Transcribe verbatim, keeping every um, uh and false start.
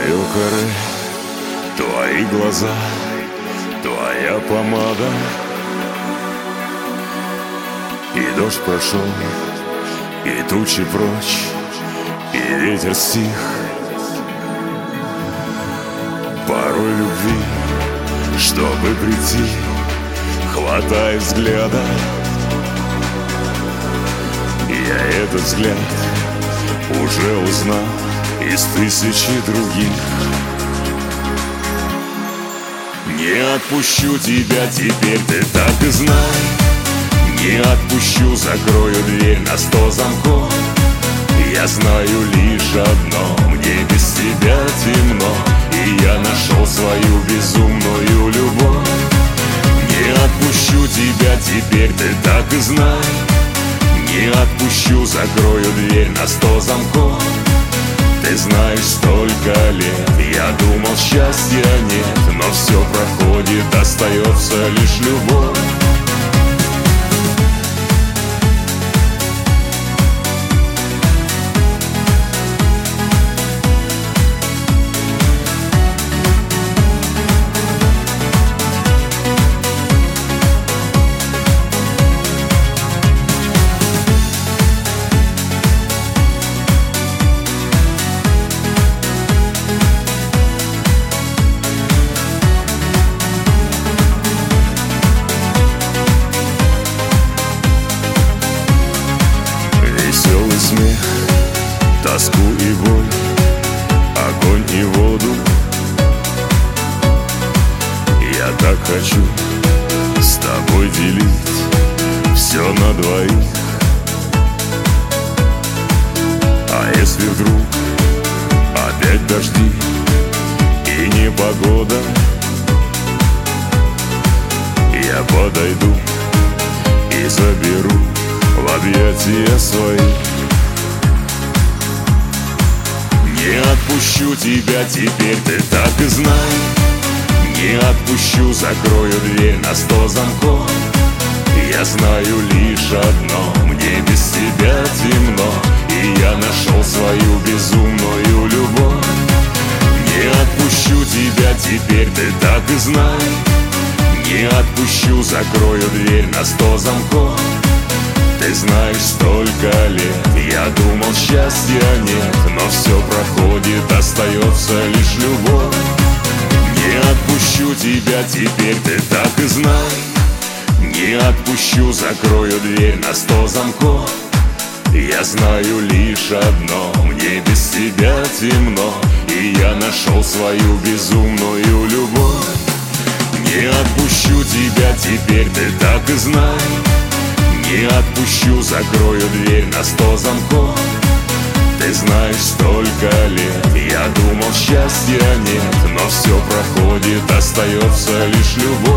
Твое каре, твои глаза, твоя помада. И дождь прошел, и тучи прочь, и ветер стих. Порой любви, чтобы прийти, хватает взгляда. Я этот взгляд уже узнал из тысячи других. Не отпущу тебя теперь, ты так и знай. Не отпущу, закрою дверь на сто замков. Я знаю лишь одно, мне без тебя темно. И я нашел свою безумную любовь. Не отпущу тебя теперь, ты так и знай. Не отпущу, закрою дверь на сто замков. Ты знаешь, столько лет я думал, счастья нет, но все проходит, остается лишь любовь. Веселый смех, тоску и боль, огонь и воду. Я так хочу с тобой делить все на двоих. А если вдруг опять дожди и непогода, я подойду и заберу в объятия свои. Не отпущу тебя теперь, ты так и знай. Не отпущу, закрою дверь на сто замков. Я знаю лишь одно, мне без тебя темно. И я нашел свою безумную любовь. Не отпущу тебя теперь, ты так и знай. Не отпущу, закрою дверь на сто замков. Ты знаешь, столько лет я думал, счастья нет, но все проходит, остается лишь любовь. Не отпущу тебя теперь, ты так и знай. Не отпущу, закрою дверь на сто замков. Я знаю лишь одно, мне без тебя темно. И я нашел свою безумную любовь. Не отпущу тебя теперь, ты так и знай. Не отпущу, закрою дверь на сто замков. Ты знаешь, столько лет я думал, счастья нет, но все проходит, остается лишь любовь.